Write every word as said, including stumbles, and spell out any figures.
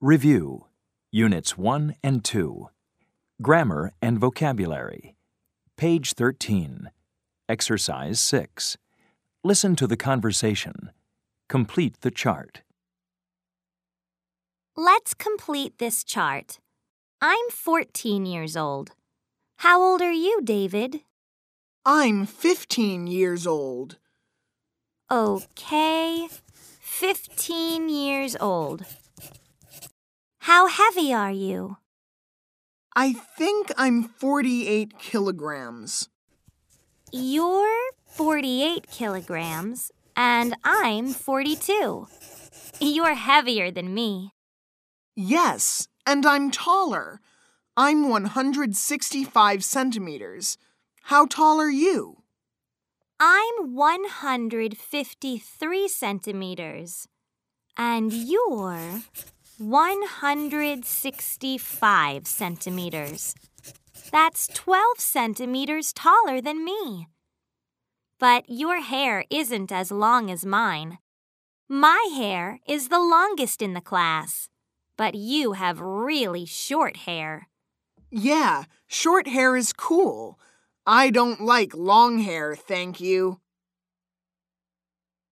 Review Units one and two. Grammar and Vocabulary. Page thirteen. Exercise six. Listen to the conversation. Complete the chart. Let's complete this chart. I'm fourteen years old. How old are you, David? I'm fifteen years old. Okay, fifteen years old. How heavy are you? I think I'm forty-eight kilograms. You're forty-eight kilograms, and I'm forty-two. You're heavier than me. Yes, and I'm taller. I'm one hundred sixty-five centimeters. How tall are you? I'm one hundred fifty-three centimeters, and you're one hundred sixty-five centimeters. That's twelve centimeters taller than me. But your hair isn't as long as mine. My hair is the longest in the class, but you have really short hair. Yeah, short hair is cool. I don't like long hair, thank you.